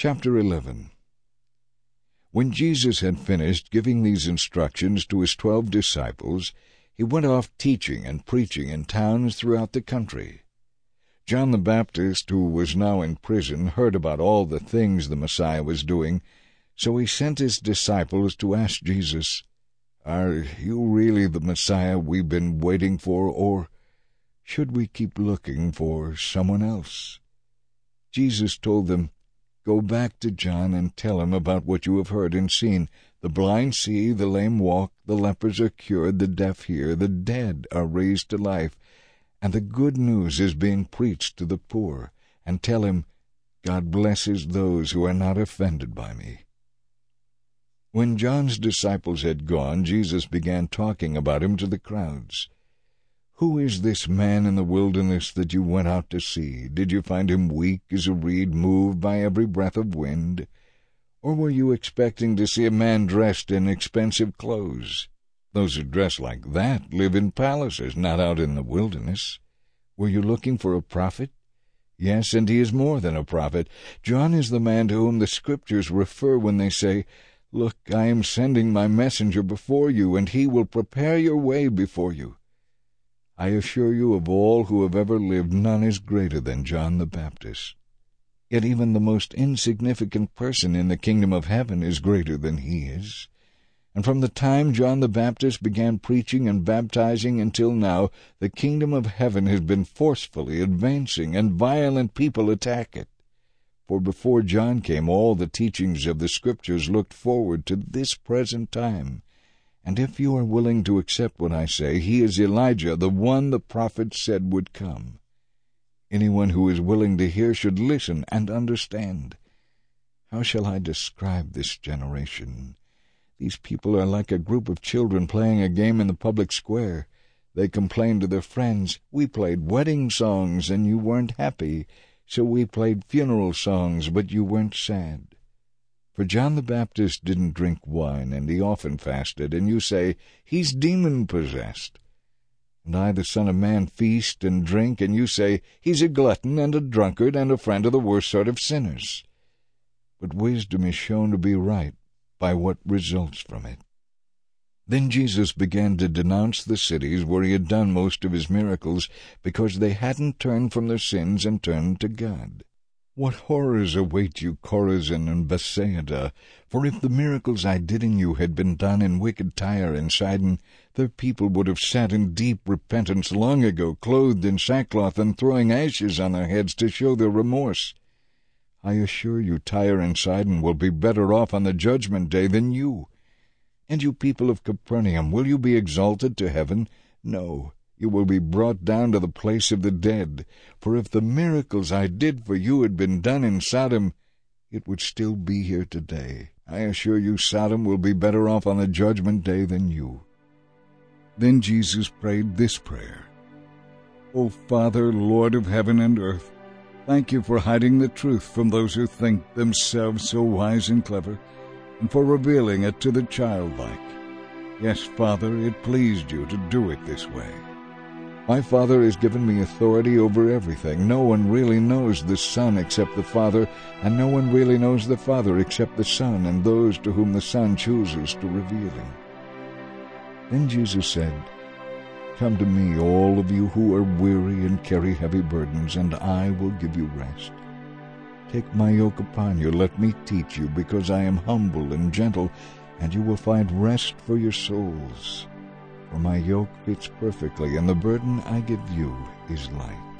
Chapter 11. When Jesus had finished giving these instructions to his 12 disciples, he went off teaching and preaching in towns throughout the country. John the Baptist, who was now in prison, heard about all the things the Messiah was doing, so he sent his disciples to ask Jesus, "Are you really the Messiah we've been waiting for, or should we keep looking for someone else?" Jesus told them, "Go back to John and tell him about what you have heard and seen. The blind see, the lame walk, the lepers are cured, the deaf hear, the dead are raised to life, and the good news is being preached to the poor. And tell him, God blesses those who are not offended by me." When John's disciples had gone, Jesus began talking about him to the crowds. "Who is this man in the wilderness that you went out to see? Did you find him weak as a reed moved by every breath of wind? Or were you expecting to see a man dressed in expensive clothes? Those who dress like that live in palaces, not out in the wilderness. Were you looking for a prophet? Yes, and he is more than a prophet. John is the man to whom the Scriptures refer when they say, 'Look, I am sending my messenger before you, and he will prepare your way before you.' I assure you, of all who have ever lived, none is greater than John the Baptist. Yet even the most insignificant person in the kingdom of heaven is greater than he is. And from the time John the Baptist began preaching and baptizing until now, the kingdom of heaven has been forcefully advancing, and violent people attack it. For before John came, all the teachings of the Scriptures looked forward to this present time. And if you are willing to accept what I say, he is Elijah, the one the prophet said would come. Anyone who is willing to hear should listen and understand. How shall I describe this generation? These people are like a group of children playing a game in the public square. They complain to their friends, 'We played wedding songs and you weren't happy, so we played funeral songs, but you weren't sad.' For John the Baptist didn't drink wine, and he often fasted, and you say, 'He's demon-possessed.' And I, the Son of Man, feast and drink, and you say, 'He's a glutton and a drunkard and a friend of the worst sort of sinners.' But wisdom is shown to be right by what results from it." Then Jesus began to denounce the cities where he had done most of his miracles, because they hadn't turned from their sins and turned to God. "What horrors await you, Chorazin and Bethsaida! For if the miracles I did in you had been done in wicked Tyre and Sidon, their people would have sat in deep repentance long ago, clothed in sackcloth and throwing ashes on their heads to show their remorse. I assure you, Tyre and Sidon will be better off on the judgment day than you. And you people of Capernaum, will you be exalted to heaven? No, you will be brought down to the place of the dead. For if the miracles I did for you had been done in Sodom, it would still be here today. I assure you, Sodom will be better off on the judgment day than you." Then Jesus prayed this prayer: "O Father, Lord of heaven and earth, thank you for hiding the truth from those who think themselves so wise and clever, and for revealing it to the childlike. Yes, Father, it pleased you to do it this way. My Father has given me authority over everything. No one really knows the Son except the Father, and no one really knows the Father except the Son and those to whom the Son chooses to reveal him." Then Jesus said, "Come to me, all of you who are weary and carry heavy burdens, and I will give you rest. Take my yoke upon you, let me teach you, because I am humble and gentle, and you will find rest for your souls. For my yoke fits perfectly, and the burden I give you is light."